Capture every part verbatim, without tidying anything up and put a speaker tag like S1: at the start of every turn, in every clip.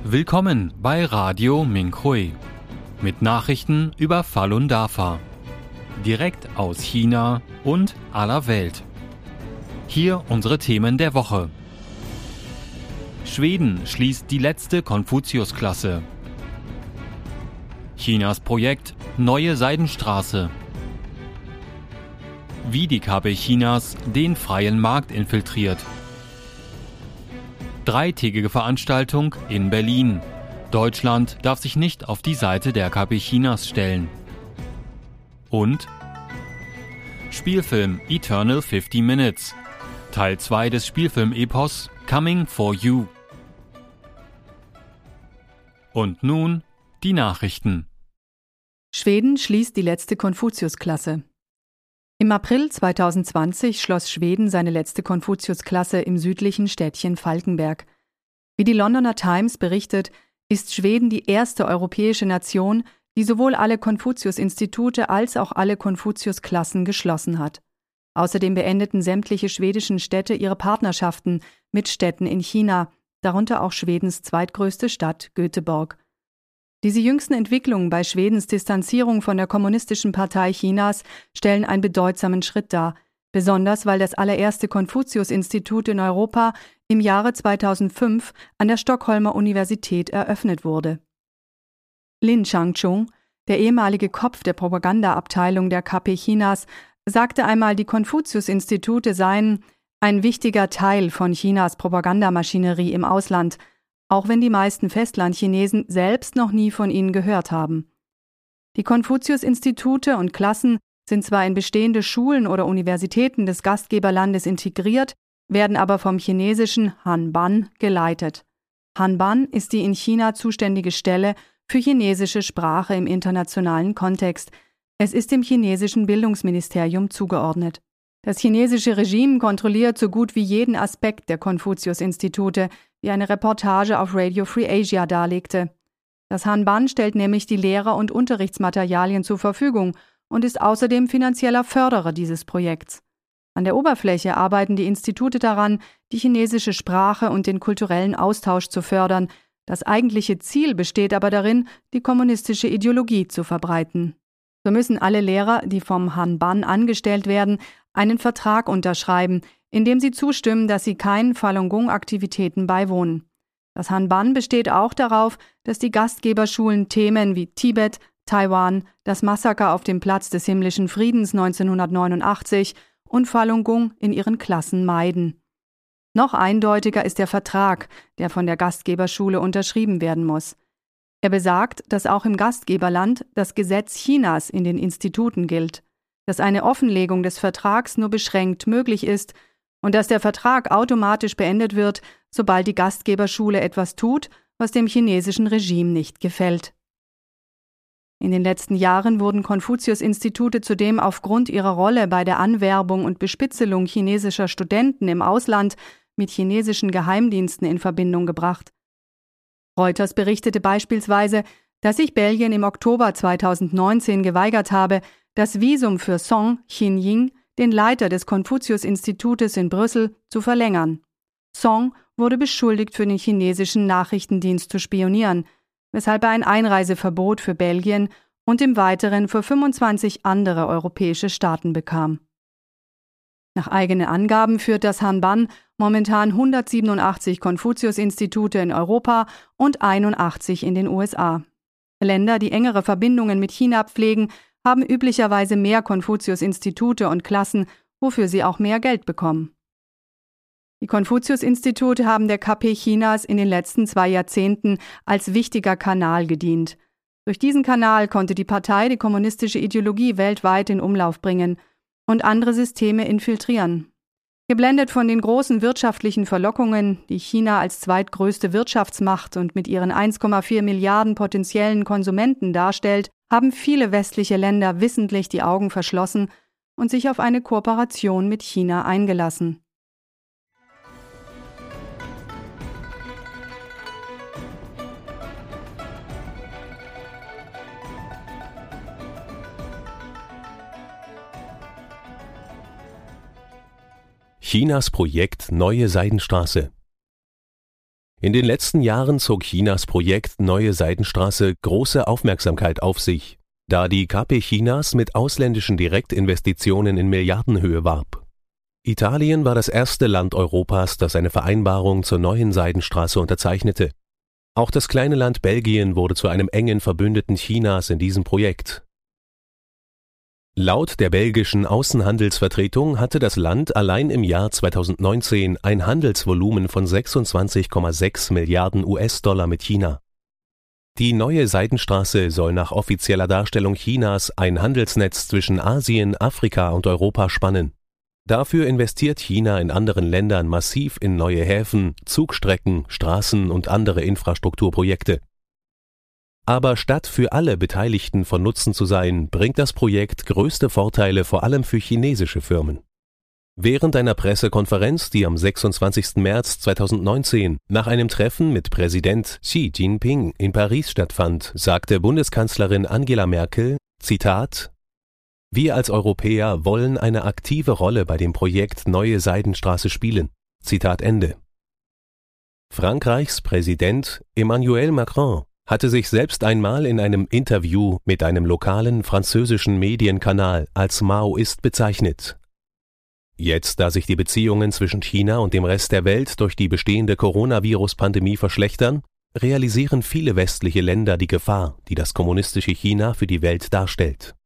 S1: Willkommen bei Radio Minhui mit Nachrichten über Falun Dafa. Direkt aus China und aller Welt. Hier unsere Themen der Woche. Schweden schließt die letzte Konfuzius-Klasse. Chinas Projekt Neue Seidenstraße. Wie die K P Chinas den freien Markt infiltriert. Dreitägige Veranstaltung in Berlin. Deutschland darf sich nicht auf die Seite der K P Chinas stellen. Und Spielfilm Eternal fifty Minutes. Teil zwei des Spielfilm-Epos Coming for You. Und nun die Nachrichten.
S2: Schweden schließt die letzte Konfuzius-Klasse. Im April zweitausendzwanzig schloss Schweden seine letzte Konfuzius-Klasse im südlichen Städtchen Falkenberg. Wie die Londoner Times berichtet, ist Schweden die erste europäische Nation, die sowohl alle Konfuzius-Institute als auch alle Konfuzius-Klassen geschlossen hat. Außerdem beendeten sämtliche schwedischen Städte ihre Partnerschaften mit Städten in China, darunter auch Schwedens zweitgrößte Stadt Göteborg. Diese jüngsten Entwicklungen bei Schwedens Distanzierung von der Kommunistischen Partei Chinas stellen einen bedeutsamen Schritt dar, besonders weil das allererste Konfuzius-Institut in Europa im Jahre zweitausendfünf an der Stockholmer Universität eröffnet wurde. Lin Changchun, der ehemalige Kopf der Propagandaabteilung der K P Chinas, sagte einmal, die Konfuzius-Institute seien ein wichtiger Teil von Chinas Propagandamaschinerie im Ausland, auch wenn die meisten Festlandchinesen selbst noch nie von ihnen gehört haben. Die Konfuzius-Institute und Klassen sind zwar in bestehende Schulen oder Universitäten des Gastgeberlandes integriert, werden aber vom chinesischen Hanban geleitet. Hanban ist die in China zuständige Stelle für chinesische Sprache im internationalen Kontext. Es ist dem chinesischen Bildungsministerium zugeordnet. Das chinesische Regime kontrolliert so gut wie jeden Aspekt der Konfuzius-Institute, wie eine Reportage auf Radio Free Asia darlegte. Das Hanban stellt nämlich die Lehrer- und Unterrichtsmaterialien zur Verfügung und ist außerdem finanzieller Förderer dieses Projekts. An der Oberfläche arbeiten die Institute daran, die chinesische Sprache und den kulturellen Austausch zu fördern. Das eigentliche Ziel besteht aber darin, die kommunistische Ideologie zu verbreiten. So müssen alle Lehrer, die vom Hanban angestellt werden, einen Vertrag unterschreiben, in dem sie zustimmen, dass sie keinen Falun Gong-Aktivitäten beiwohnen. Das Hanban besteht auch darauf, dass die Gastgeberschulen Themen wie Tibet, Taiwan, das Massaker auf dem Platz des himmlischen Friedens neunzehnhundertneunundachtzig und Falun Gong in ihren Klassen meiden. Noch eindeutiger ist der Vertrag, der von der Gastgeberschule unterschrieben werden muss. Er besagt, dass auch im Gastgeberland das Gesetz Chinas in den Instituten gilt, dass eine Offenlegung des Vertrags nur beschränkt möglich ist und dass der Vertrag automatisch beendet wird, sobald die Gastgeberschule etwas tut, was dem chinesischen Regime nicht gefällt. In den letzten Jahren wurden Konfuzius-Institute zudem aufgrund ihrer Rolle bei der Anwerbung und Bespitzelung chinesischer Studenten im Ausland mit chinesischen Geheimdiensten in Verbindung gebracht. Reuters berichtete beispielsweise, dass sich Belgien im Oktober zweitausendneunzehn geweigert habe, das Visum für Song Qinying, den Leiter des Konfuzius-Institutes in Brüssel, zu verlängern. Song wurde beschuldigt, für den chinesischen Nachrichtendienst zu spionieren, weshalb er ein Einreiseverbot für Belgien und im Weiteren für fünfundzwanzig andere europäische Staaten bekam. Nach eigenen Angaben führt das Hanban momentan hundertsiebenundachtzig Konfuzius-Institute in Europa und einundachtzig in den U S A. Länder, die engere Verbindungen mit China pflegen, haben üblicherweise mehr Konfuzius-Institute und Klassen, wofür sie auch mehr Geld bekommen. Die Konfuzius-Institute haben der K P Chinas in den letzten zwei Jahrzehnten als wichtiger Kanal gedient. Durch diesen Kanal konnte die Partei die kommunistische Ideologie weltweit in Umlauf bringen und andere Systeme infiltrieren. Geblendet von den großen wirtschaftlichen Verlockungen, die China als zweitgrößte Wirtschaftsmacht und mit ihren eins Komma vier Milliarden potenziellen Konsumenten darstellt, haben viele westliche Länder wissentlich die Augen verschlossen und sich auf eine Kooperation mit China eingelassen.
S3: Chinas Projekt Neue Seidenstraße. In den letzten Jahren zog Chinas Projekt Neue Seidenstraße große Aufmerksamkeit auf sich, da die K P Chinas mit ausländischen Direktinvestitionen in Milliardenhöhe warb. Italien war das erste Land Europas, das eine Vereinbarung zur Neuen Seidenstraße unterzeichnete. Auch das kleine Land Belgien wurde zu einem engen Verbündeten Chinas in diesem Projekt. Laut der belgischen Außenhandelsvertretung hatte das Land allein im Jahr zweitausendneunzehn ein Handelsvolumen von sechsundzwanzig Komma sechs Milliarden U S-Dollar mit China. Die Neue Seidenstraße soll nach offizieller Darstellung Chinas ein Handelsnetz zwischen Asien, Afrika und Europa spannen. Dafür investiert China in anderen Ländern massiv in neue Häfen, Zugstrecken, Straßen und andere Infrastrukturprojekte. Aber statt für alle Beteiligten von Nutzen zu sein, bringt das Projekt größte Vorteile vor allem für chinesische Firmen. Während einer Pressekonferenz, die am sechsundzwanzigsten März zweitausendneunzehn nach einem Treffen mit Präsident Xi Jinping in Paris stattfand, sagte Bundeskanzlerin Angela Merkel, Zitat: Wir als Europäer wollen eine aktive Rolle bei dem Projekt Neue Seidenstraße spielen. Zitat Ende. Frankreichs Präsident Emmanuel Macron hatte sich selbst einmal in einem Interview mit einem lokalen französischen Medienkanal als Maoist bezeichnet. Jetzt, da sich die Beziehungen zwischen China und dem Rest der Welt durch die bestehende Coronavirus-Pandemie verschlechtern, realisieren viele westliche Länder die Gefahr, die das kommunistische China für die Welt darstellt.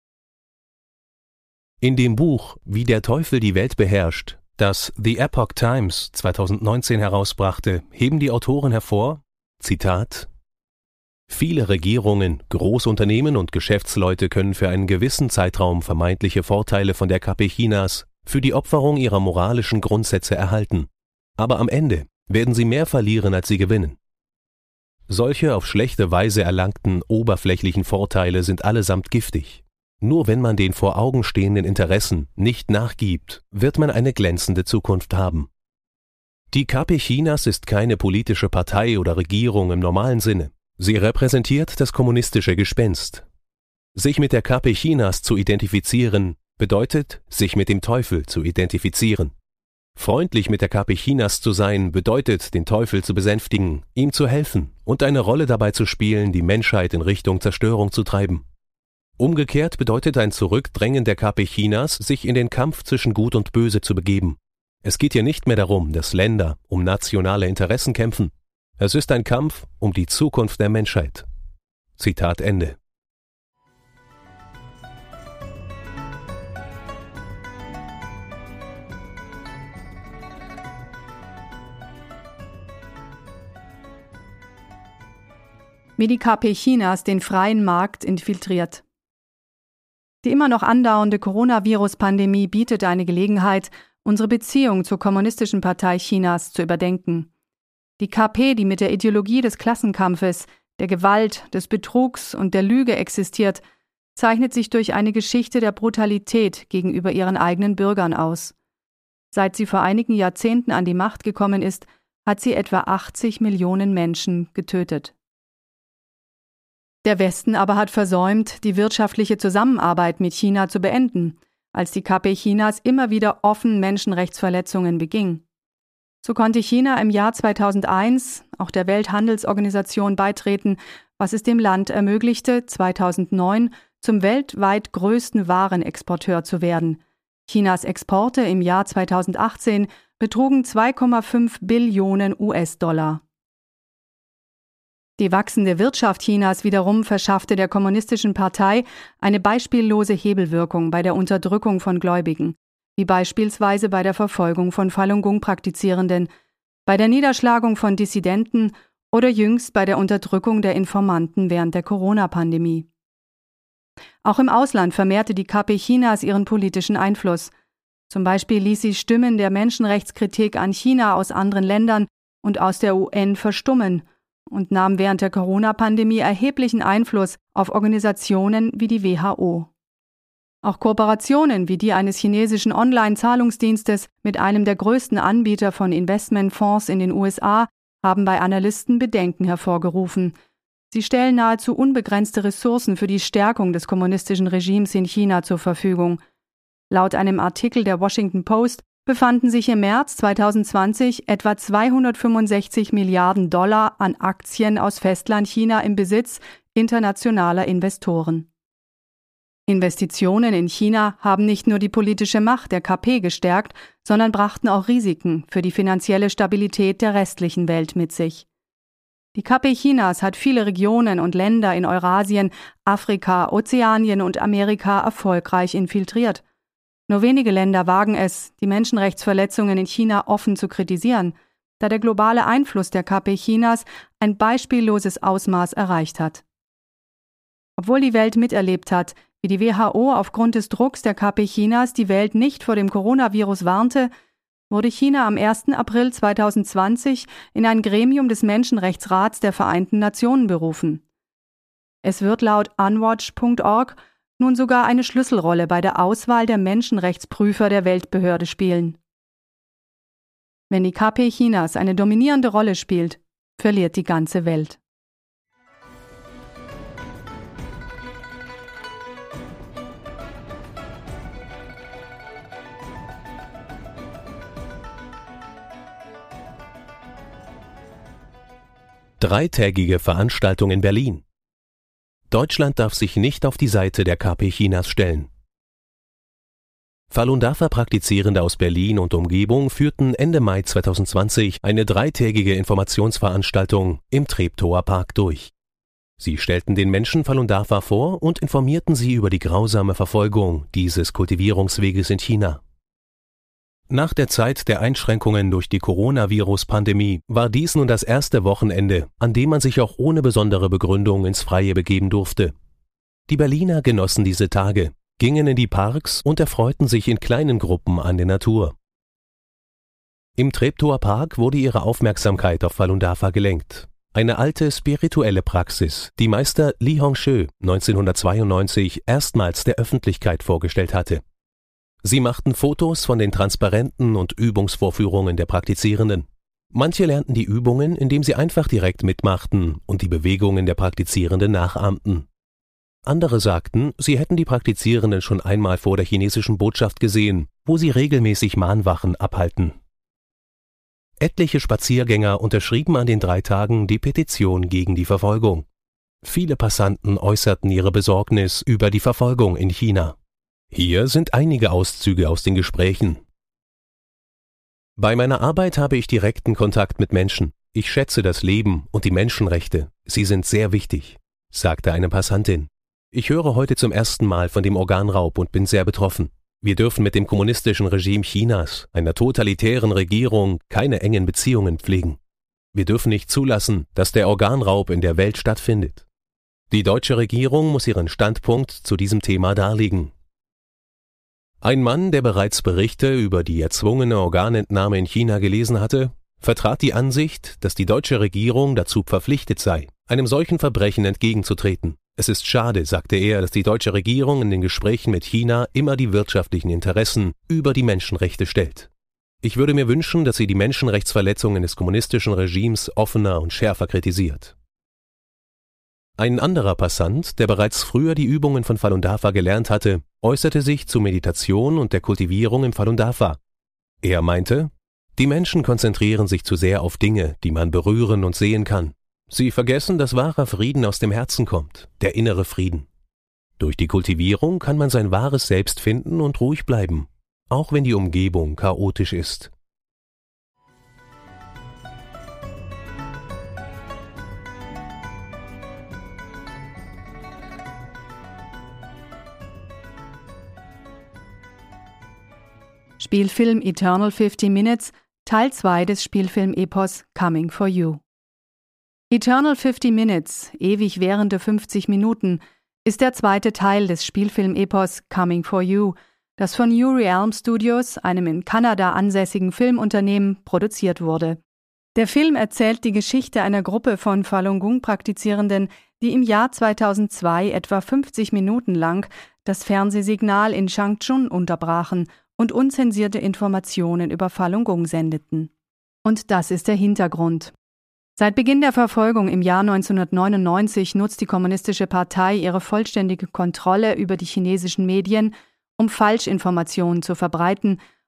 S3: In dem Buch »Wie der Teufel die Welt beherrscht«, das The Epoch Times zweitausendneunzehn herausbrachte, heben die Autoren hervor, Zitat: Viele Regierungen, Großunternehmen und Geschäftsleute können für einen gewissen Zeitraum vermeintliche Vorteile von der K P Chinas für die Opferung ihrer moralischen Grundsätze erhalten. Aber am Ende werden sie mehr verlieren, als sie gewinnen. Solche auf schlechte Weise erlangten oberflächlichen Vorteile sind allesamt giftig. Nur wenn man den vor Augen stehenden Interessen nicht nachgibt, wird man eine glänzende Zukunft haben. Die K P Chinas ist keine politische Partei oder Regierung im normalen Sinne. Sie repräsentiert das kommunistische Gespenst. Sich mit der K P Chinas zu identifizieren, bedeutet, sich mit dem Teufel zu identifizieren. Freundlich mit der K P Chinas zu sein, bedeutet, den Teufel zu besänftigen, ihm zu helfen und eine Rolle dabei zu spielen, die Menschheit in Richtung Zerstörung zu treiben. Umgekehrt bedeutet ein Zurückdrängen der K P Chinas, sich in den Kampf zwischen Gut und Böse zu begeben. Es geht hier nicht mehr darum, dass Länder um nationale Interessen kämpfen. Es ist ein Kampf um die Zukunft der Menschheit. Zitat Ende.
S2: Wie die K P Chinas den freien Markt infiltriert. Die immer noch andauernde Coronavirus-Pandemie bietet eine Gelegenheit, unsere Beziehung zur Kommunistischen Partei Chinas zu überdenken. Die K P, die mit der Ideologie des Klassenkampfes, der Gewalt, des Betrugs und der Lüge existiert, zeichnet sich durch eine Geschichte der Brutalität gegenüber ihren eigenen Bürgern aus. Seit sie vor einigen Jahrzehnten an die Macht gekommen ist, hat sie etwa achtzig Millionen Menschen getötet. Der Westen aber hat versäumt, die wirtschaftliche Zusammenarbeit mit China zu beenden, als die K P Chinas immer wieder offen Menschenrechtsverletzungen beging. So konnte China im Jahr zweitausendeins auch der Welthandelsorganisation beitreten, was es dem Land ermöglichte, zweitausendneun zum weltweit größten Warenexporteur zu werden. Chinas Exporte im Jahr zweitausendachtzehn betrugen zwei Komma fünf Billionen U S-Dollar. Die wachsende Wirtschaft Chinas wiederum verschaffte der Kommunistischen Partei eine beispiellose Hebelwirkung bei der Unterdrückung von Gläubigen, wie beispielsweise bei der Verfolgung von Falun Gong-Praktizierenden, bei der Niederschlagung von Dissidenten oder jüngst bei der Unterdrückung der Informanten während der Corona-Pandemie. Auch im Ausland vermehrte die K P Chinas ihren politischen Einfluss. Zum Beispiel ließ sie Stimmen der Menschenrechtskritik an China aus anderen Ländern und aus der U N verstummen und nahm während der Corona-Pandemie erheblichen Einfluss auf Organisationen wie die W H O. Auch Kooperationen wie die eines chinesischen Online-Zahlungsdienstes mit einem der größten Anbieter von Investmentfonds in den U S A haben bei Analysten Bedenken hervorgerufen. Sie stellen nahezu unbegrenzte Ressourcen für die Stärkung des kommunistischen Regimes in China zur Verfügung. Laut einem Artikel der Washington Post befanden sich im März zweitausendzwanzig etwa zweihundertfünfundsechzig Milliarden Dollar an Aktien aus Festlandchina im Besitz internationaler Investoren. Investitionen in China haben nicht nur die politische Macht der K P gestärkt, sondern brachten auch Risiken für die finanzielle Stabilität der restlichen Welt mit sich. Die K P Chinas hat viele Regionen und Länder in Eurasien, Afrika, Ozeanien und Amerika erfolgreich infiltriert. Nur wenige Länder wagen es, die Menschenrechtsverletzungen in China offen zu kritisieren, da der globale Einfluss der K P Chinas ein beispielloses Ausmaß erreicht hat. Obwohl die Welt miterlebt hat, wie die W H O aufgrund des Drucks der K P Chinas die Welt nicht vor dem Coronavirus warnte, wurde China am ersten April zweitausendzwanzig in ein Gremium des Menschenrechtsrats der Vereinten Nationen berufen. Es wird laut unwatch punkt org nun sogar eine Schlüsselrolle bei der Auswahl der Menschenrechtsprüfer der Weltbehörde spielen. Wenn die K P Chinas eine dominierende Rolle spielt, verliert die ganze Welt.
S3: Dreitägige Veranstaltung in Berlin. Deutschland darf sich nicht auf die Seite der K P Chinas stellen. Falun Dafa-Praktizierende aus Berlin und Umgebung führten Ende Mai zweitausendzwanzig eine dreitägige Informationsveranstaltung im Treptower Park durch. Sie stellten den Menschen Falun Dafa vor und informierten sie über die grausame Verfolgung dieses Kultivierungsweges in China. Nach der Zeit der Einschränkungen durch die Coronavirus-Pandemie war dies nun das erste Wochenende, an dem man sich auch ohne besondere Begründung ins Freie begeben durfte. Die Berliner genossen diese Tage, gingen in die Parks und erfreuten sich in kleinen Gruppen an der Natur. Im Treptower Park wurde ihre Aufmerksamkeit auf Falun Dafa gelenkt, eine alte spirituelle Praxis, die Meister Li Hongzhi neunzehnhundertzweiundneunzig erstmals der Öffentlichkeit vorgestellt hatte. Sie machten Fotos von den Transparenten und Übungsvorführungen der Praktizierenden. Manche lernten die Übungen, indem sie einfach direkt mitmachten und die Bewegungen der Praktizierenden nachahmten. Andere sagten, sie hätten die Praktizierenden schon einmal vor der chinesischen Botschaft gesehen, wo sie regelmäßig Mahnwachen abhalten. Etliche Spaziergänger unterschrieben an den drei Tagen die Petition gegen die Verfolgung. Viele Passanten äußerten ihre Besorgnis über die Verfolgung in China. Hier sind einige Auszüge aus den Gesprächen. Bei meiner Arbeit habe ich direkten Kontakt mit Menschen. Ich schätze das Leben und die Menschenrechte. Sie sind sehr wichtig, sagte eine Passantin. Ich höre heute zum ersten Mal von dem Organraub und bin sehr betroffen. Wir dürfen mit dem kommunistischen Regime Chinas, einer totalitären Regierung, keine engen Beziehungen pflegen. Wir dürfen nicht zulassen, dass der Organraub in der Welt stattfindet. Die deutsche Regierung muss ihren Standpunkt zu diesem Thema darlegen. Ein Mann, der bereits Berichte über die erzwungene Organentnahme in China gelesen hatte, vertrat die Ansicht, dass die deutsche Regierung dazu verpflichtet sei, einem solchen Verbrechen entgegenzutreten. Es ist schade, sagte er, dass die deutsche Regierung in den Gesprächen mit China immer die wirtschaftlichen Interessen über die Menschenrechte stellt. Ich würde mir wünschen, dass sie die Menschenrechtsverletzungen des kommunistischen Regimes offener und schärfer kritisiert. Ein anderer Passant, der bereits früher die Übungen von Falun Dafa gelernt hatte, äußerte sich zu Meditation und der Kultivierung im Falun Dafa. Er meinte, die Menschen konzentrieren sich zu sehr auf Dinge, die man berühren und sehen kann. Sie vergessen, dass wahrer Frieden aus dem Herzen kommt, der innere Frieden. Durch die Kultivierung kann man sein wahres Selbst finden und ruhig bleiben, auch wenn die Umgebung chaotisch ist.
S2: Spielfilm Eternal fifty Minutes, Teil zwei des Spielfilm-Epos Coming for You. Eternal fifty Minutes, ewig währende fünfzig Minuten, ist der zweite Teil des Spielfilm-Epos Coming for You, das von New Realm Studios, einem in Kanada ansässigen Filmunternehmen, produziert wurde. Der Film erzählt die Geschichte einer Gruppe von Falun Gong-Praktizierenden, die im Jahr zweitausendzwei etwa fünfzig Minuten lang das Fernsehsignal in Changchun unterbrachen und unzensierte Informationen über Falun Gong sendeten. Und das ist der Hintergrund. Seit Beginn der Verfolgung im Jahr neunzehnhundertneunundneunzig nutzt die Kommunistische Partei ihre vollständige Kontrolle über die chinesischen Medien, um Falschinformationen zu verbreiten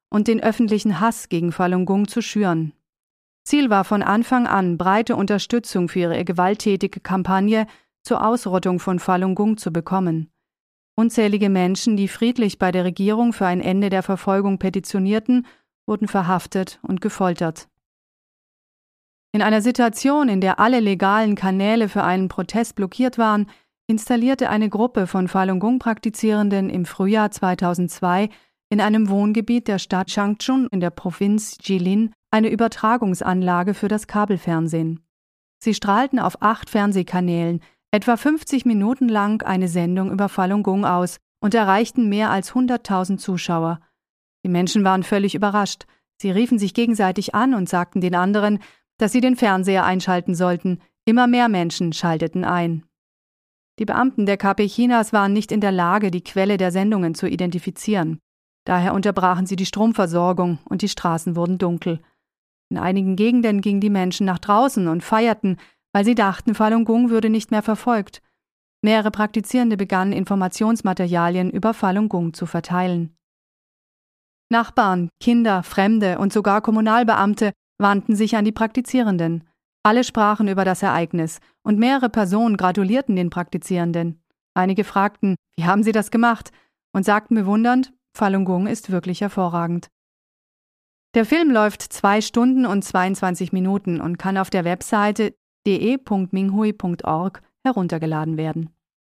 S2: und den öffentlichen Hass gegen Falun Gong zu schüren. Ziel war von Anfang an, breite Unterstützung für ihre gewalttätige Kampagne zur Ausrottung von Falun Gong zu bekommen. Unzählige Menschen, die friedlich bei der Regierung für ein Ende der Verfolgung petitionierten, wurden verhaftet und gefoltert. In einer Situation, in der alle legalen Kanäle für einen Protest blockiert waren, installierte eine Gruppe von Falun Gong-Praktizierenden im Frühjahr zweitausendzwei in einem Wohngebiet der Stadt Changchun in der Provinz Jilin eine Übertragungsanlage für das Kabelfernsehen. Sie strahlten auf acht Fernsehkanälen etwa fünfzig Minuten lang eine Sendung über Falun Gong aus und erreichten mehr als hunderttausend Zuschauer. Die Menschen waren völlig überrascht. Sie riefen sich gegenseitig an und sagten den anderen, dass sie den Fernseher einschalten sollten. Immer mehr Menschen schalteten ein. Die Beamten der K P Chinas waren nicht in der Lage, die Quelle der Sendungen zu identifizieren. Daher unterbrachen sie die Stromversorgung und die Straßen wurden dunkel. In einigen Gegenden gingen die Menschen nach draußen und feierten, weil sie dachten, Falun Gong würde nicht mehr verfolgt. Mehrere Praktizierende begannen, Informationsmaterialien über Falun Gong zu verteilen. Nachbarn, Kinder, Fremde und sogar Kommunalbeamte wandten sich an die Praktizierenden. Alle sprachen über das Ereignis und mehrere Personen gratulierten den Praktizierenden. Einige fragten, wie haben sie das gemacht? Und sagten bewundernd, Falun Gong ist wirklich hervorragend. Der Film läuft zwei Stunden und zweiundzwanzig Minuten und kann auf der Webseite d e punkt minghui punkt org heruntergeladen werden.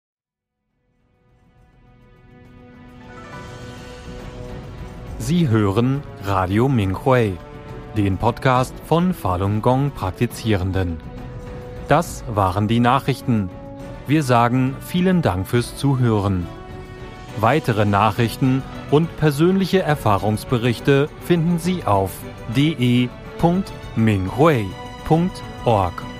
S1: Sie hören Radio Minghui, den Podcast von Falun Gong Praktizierenden. Das waren die Nachrichten. Wir sagen vielen Dank fürs Zuhören. Weitere Nachrichten und persönliche Erfahrungsberichte finden Sie auf d e punkt minghui punkt org.